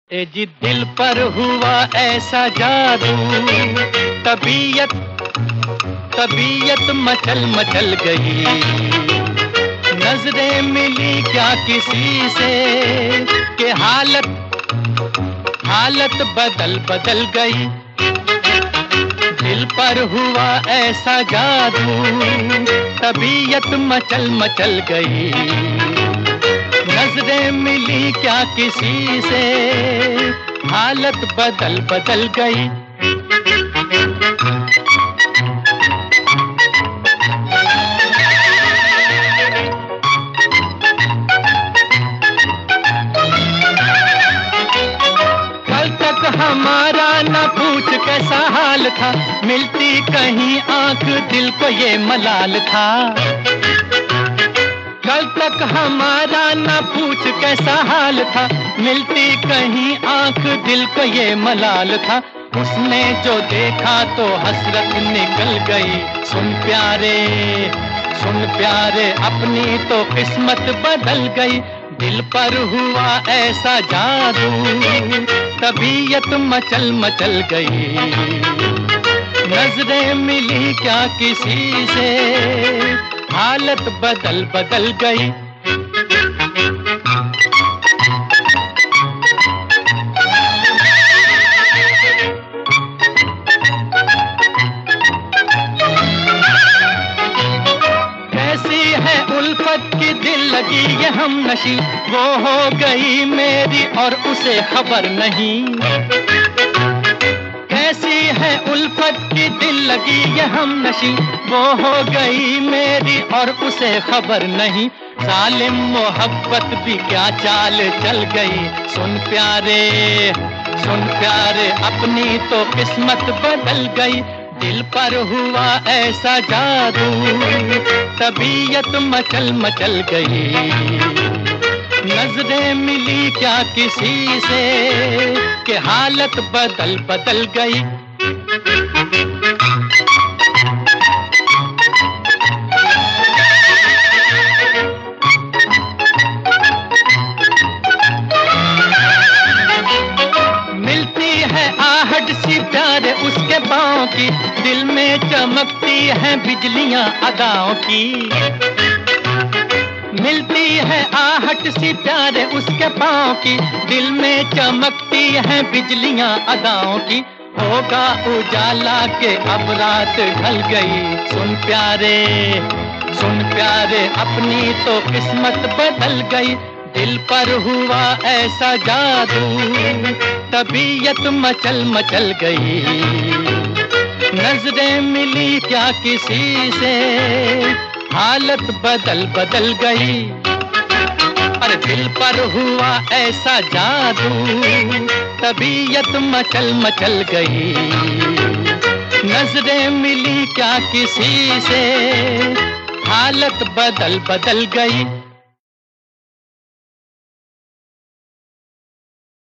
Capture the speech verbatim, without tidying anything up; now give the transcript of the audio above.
ए जी दिल पर हुआ ऐसा जादू, तबीयत तबीयत मचल मचल गई। नजरें मिली क्या किसी से कि हालत हालत बदल बदल गई। दिल पर हुआ ऐसा जादू, तबीयत मचल मचल गई। नजरें मिली क्या किसी से, हालत बदल बदल गई। कल तक हमारा न पूछ कैसा हाल था, मिलती कहीं आंख दिल को ये मलाल था। कल तक हमारा न पूछ कैसा हाल था, मिलती कहीं आंख दिल को ये मलाल था। उसने जो देखा तो हसरत निकल गई। सुन प्यारे सुन प्यारे अपनी तो किस्मत बदल गई। दिल पर हुआ ऐसा जादू, तबीयत मचल मचल गई। नजरें मिली क्या किसी से, हालत बदल बदल गई। कैसी है उल्फत की दिल लगी ये हम नशी, वो हो गई मेरी और उसे खबर नहीं। कैसी है उल्फत की दिल लगी ये हम नशी, वो हो गई मेरी और उसे खबर नहीं। जालिम मोहब्बत भी क्या चाल चल गई। सुन प्यारे सुन प्यारे अपनी तो किस्मत बदल गई। दिल पर हुआ ऐसा जादू, तबीयत मचल मचल गई। नजरें मिली क्या किसी से कि हालत बदल बदल गई। मिलती है आहट सी प्यारे उसके पाँव की, दिल में चमकती है बिजलियां अदाओं की। मिलती है आहट सी प्यारे उसके पाँव की, दिल में चमकती है बिजलियां अदाओं की। होगा उजाला के अब रात ढल गई। सुन प्यारे सुन प्यारे अपनी तो किस्मत बदल गई। दिल पर हुआ ऐसा जादू, तबीयत मचल मचल गई। नजरें मिली क्या किसी से, हालत बदल बदल गई। अरे दिल पर हुआ ऐसा जादू, तबीयत मचल मचल गई। नजरें मिली क्या किसी से, हालत बदल बदल गई।